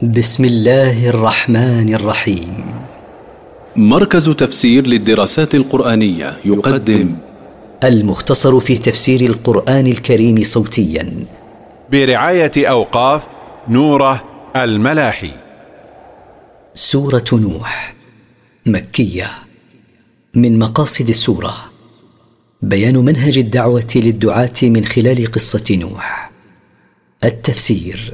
بسم الله الرحمن الرحيم. مركز تفسير للدراسات القرآنية يقدم المختصر في تفسير القرآن الكريم صوتيا برعاية أوقاف نوره الملاحي. سورة نوح مكية. من مقاصد السورة بيان منهج الدعوة للدعاة من خلال قصة نوح. التفسير: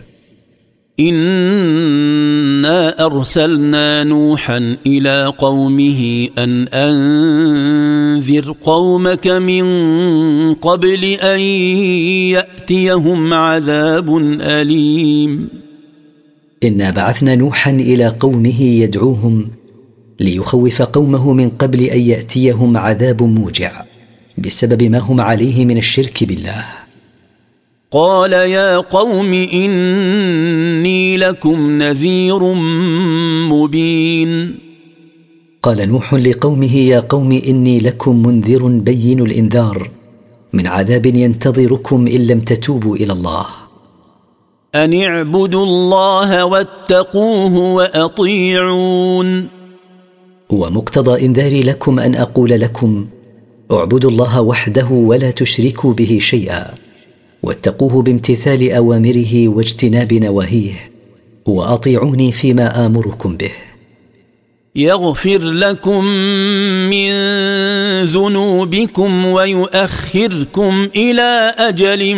إنا أرسلنا نوحا إلى قومه أن أنذر قومك من قبل أن يأتيهم عذاب أليم. إنا بعثنا نوحا إلى قومه يدعوهم ليخوف قومه من قبل أن يأتيهم عذاب موجع بسبب ما هم عليه من الشرك بالله. قال يا قوم إني لكم نذير مبين. قال نوح لقومه: يا قوم إني لكم منذر بين الإنذار من عذاب ينتظركم إن لم تتوبوا إلى الله. أن اعبدوا الله واتقوه وأطيعون. ومقتضى إنذاري لكم أن أقول لكم: اعبدوا الله وحده ولا تشركوا به شيئا، واتقوه بامتثال أوامره واجتناب نواهيه، وأطيعوني فيما آمركم به. يغفر لكم من ذنوبكم ويؤخركم إلى أجل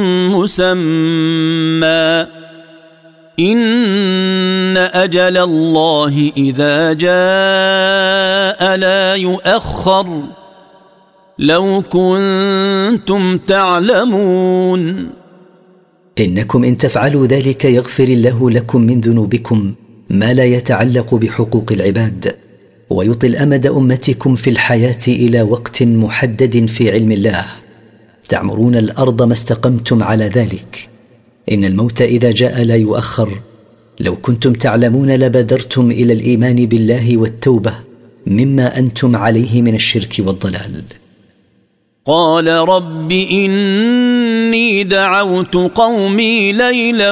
مسمى، إن أجل الله إذا جاء لا يؤخر، لو كنتم تعلمون. إنكم إن تفعلوا ذلك يغفر الله لكم من ذنوبكم ما لا يتعلق بحقوق العباد، ويطل أمد أمتكم في الحياة إلى وقت محدد في علم الله، تعمرون الأرض ما استقمتم على ذلك. إن الموت إذا جاء لا يؤخر، لو كنتم تعلمون لبادرتم إلى الإيمان بالله والتوبة مما أنتم عليه من الشرك والضلال. قال رب إني دعوت قومي ليلا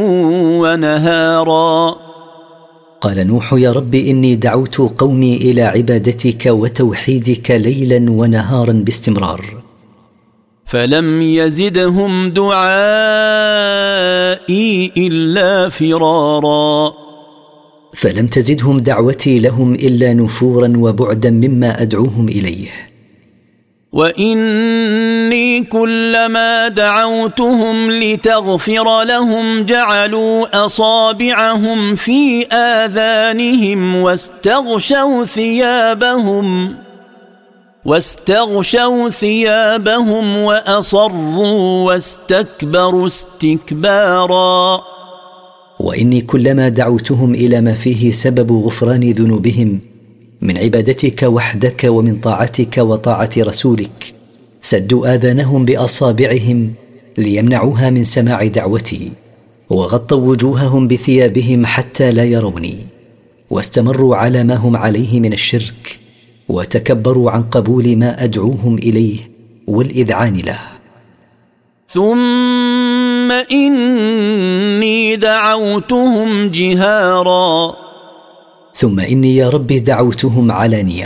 ونهارا. قال نوح: يا رب إني دعوت قومي إلى عبادتك وتوحيدك ليلا ونهارا باستمرار، فلم يزدهم دعائي إلا فرارا. فلم تزدهم دعوتي لهم إلا نفورا وبعدا مما أدعوهم إليه. وإني كلما دعوتهم لتغفر لهم جعلوا أصابعهم في آذانهم واستغشوا ثيابهم وأصروا واستكبروا استكبارا. وإني كلما دعوتهم إلى ما فيه سبب غفران ذنوبهم من عبادتك وحدك ومن طاعتك وطاعة رسولك، سدوا آذانهم بأصابعهم ليمنعوها من سماع دعوتي، وغطوا وجوههم بثيابهم حتى لا يروني، واستمروا على ما هم عليه من الشرك، وتكبروا عن قبول ما أدعوهم إليه والإذعان له. ثم إني دعوتهم جهارا. ثم إني يا رب دعوتهم علانية.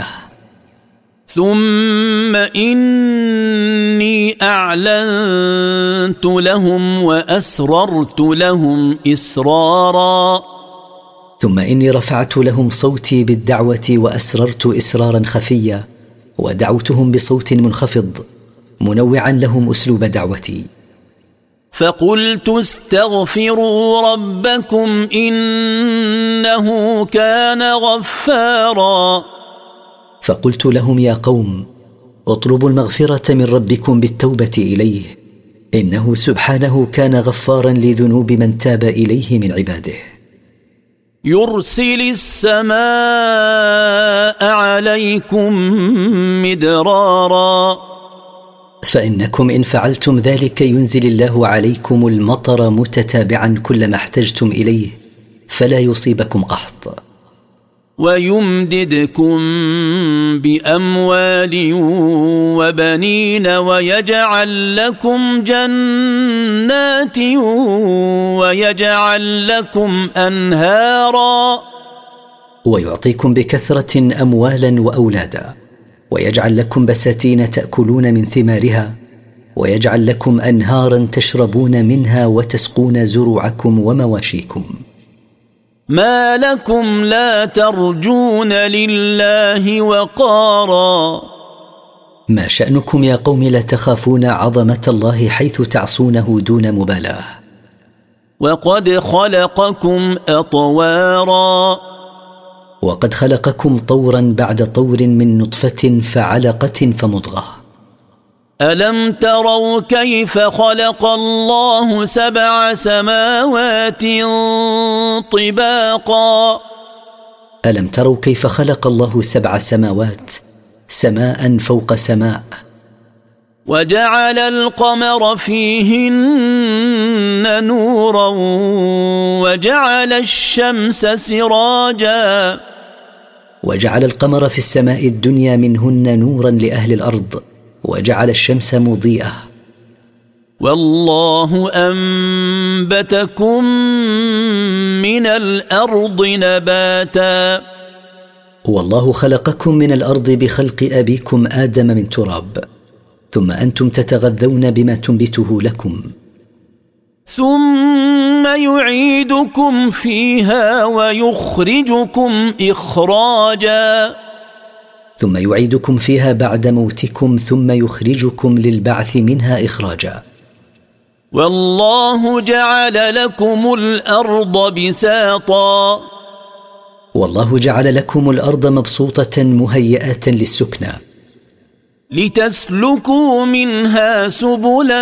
ثم إني أعلنت لهم وأسررت لهم إسرارا. ثم إني رفعت لهم صوتي بالدعوة وأسررت إسرارا خفيا، ودعوتهم بصوت منخفض منوعا لهم أسلوب دعوتي. فقلت استغفروا ربكم إنه كان غفارا. فقلت لهم: يا قوم اطلبوا المغفرة من ربكم بالتوبة إليه، إنه سبحانه كان غفارا لذنوب من تاب إليه من عباده. يرسل السماء عليكم مدرارا. فإنكم إن فعلتم ذلك ينزل الله عليكم المطر متتابعا كلما احتجتم إليه، فلا يصيبكم قحط. ويمددكم بأموال وبنين ويجعل لكم جنات ويجعل لكم أنهارا. ويعطيكم بكثرة أموالا وأولادا، ويجعل لكم بساتين تأكلون من ثمارها، ويجعل لكم أنهارا تشربون منها وتسقون زروعكم ومواشيكم. ما لكم لا ترجون لله وقارا. ما شأنكم يا قوم لا تخافون عظمة الله حيث تعصونه دون مبالاة. وقد خلقكم أطوارا. وقد خلقكم طورا بعد طور من نطفة فعلقة فمضغة. ألم تروا كيف خلق الله 7 سماوات طباقا. ألم تروا كيف خلق الله 7 سماوات، سماء فوق سماء. وجعل القمر فيهن نورا وجعل الشمس سراجا. وجعل القمر في السماء الدنيا منهن نورا لأهل الأرض، وجعل الشمس مضيئة. والله أنبتكم من الأرض نباتا. والله خلقكم من الأرض بخلق أبيكم آدم من تراب، ثم أنتم تتغذون بما تنبته لكم. ثم يعيدكم فيها ويخرجكم إخراجا. ثم يعيدكم فيها بعد موتكم، ثم يخرجكم للبعث منها إخراجا. والله جعل لكم الأرض بساطا. والله جعل لكم الأرض مبسوطة مهيئة للسكنى، لتسلكوا منها سبلا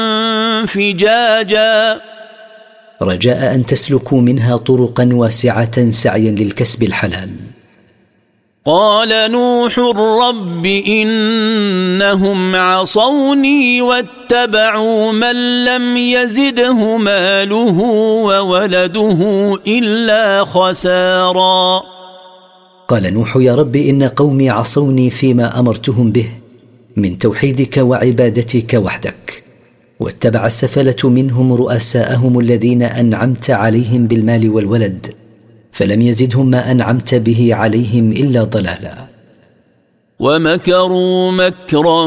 فجاجا. رجاء أن تسلكوا منها طرقا واسعة سعيا للكسب الحلال. قال نوح رب إنهم عصوني واتبعوا من لم يزده ماله وولده إلا خسارا. قال نوح يا رب إن قومي عصوني فيما أمرتهم به من توحيدك وعبادتك وحدك، واتبع السفلة منهم رؤساءهم الذين أنعمت عليهم بالمال والولد، فلم يزدهم ما أنعمت به عليهم إلا ضلالا. ومكروا مكرا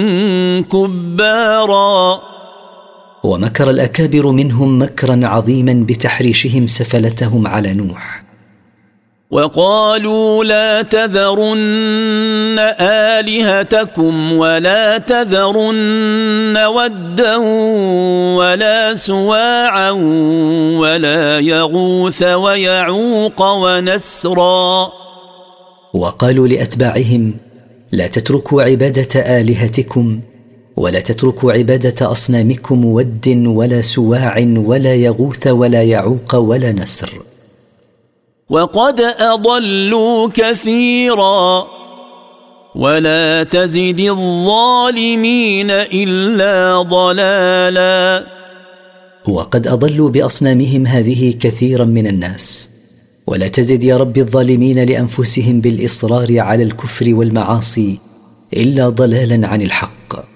كبارا. ومكر الأكابر منهم مكرا عظيما بتحريشهم سفلتهم على نوح. وقالوا لا تذرن آلهتكم ولا تذرن ودا ولا سواعا ولا يغوث ويعوق ونسرا. وقالوا لأتباعهم لا تتركوا عبادة آلهتكم ولا تتركوا عبادة أصنامكم ود ولا سواع ولا يغوث ولا يعوق ولا نسر. وقد أضلوا كثيرا ولا تزد الظالمين إلا ضلالا. وقد أضلوا بأصنامهم هذه كثيرا من الناس، ولا تزد يا رب الظالمين لأنفسهم بالإصرار على الكفر والمعاصي إلا ضلالا عن الحق.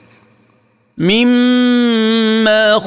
مما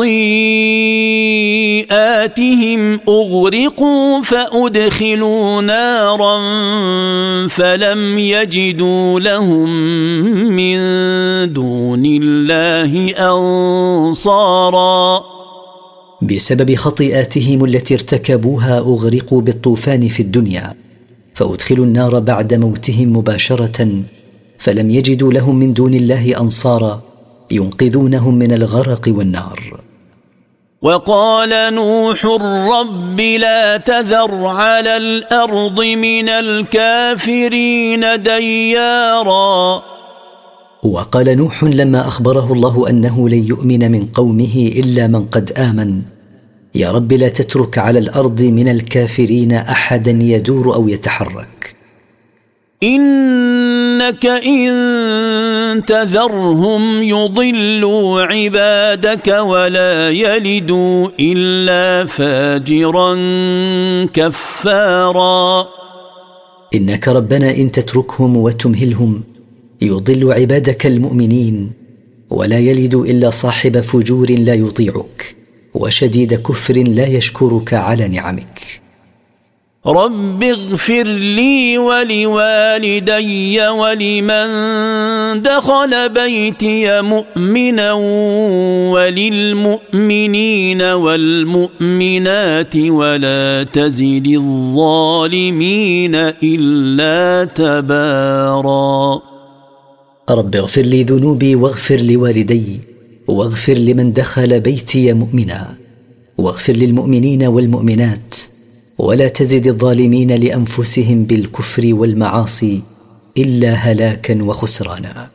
خطيئاتهم أغرقوا فأدخلوا نارا فلم يجدوا لهم من دون الله أنصارا. بسبب خطيئاتهم التي ارتكبوها أغرقوا بالطوفان في الدنيا، فأدخلوا النار بعد موتهم مباشرة، فلم يجدوا لهم من دون الله أنصارا ينقذونهم من الغرق والنار. وقال نوح رب لا تذر على الأرض من الكافرين ديارا. وقال نوح لما أخبره الله أنه لن يؤمن من قومه إلا من قد آمن يا رب لا تترك على الأرض من الكافرين أحدا يدور أو يتحرك. إنك إن تذرهم يضلوا عبادك ولا يلدوا إلا فاجرا كفارا. إنك ربنا إن تتركهم وتمهلهم يضل عبادك المؤمنين، ولا يلد إلا صاحب فجور لا يطيعك وشديد كفر لا يشكرك على نعمك. رب اغفر لي ولوالدي ولمن دخل بيتي مؤمنا وللمؤمنين والمؤمنات ولا تزد الظالمين إلا تبارا. رب اغفر لي ذنوبي واغفر لوالدي واغفر لمن دخل بيتي مؤمنا واغفر للمؤمنين والمؤمنات ولا تزد الظالمين لأنفسهم بالكفر والمعاصي إلا هلاكا وخسرانا.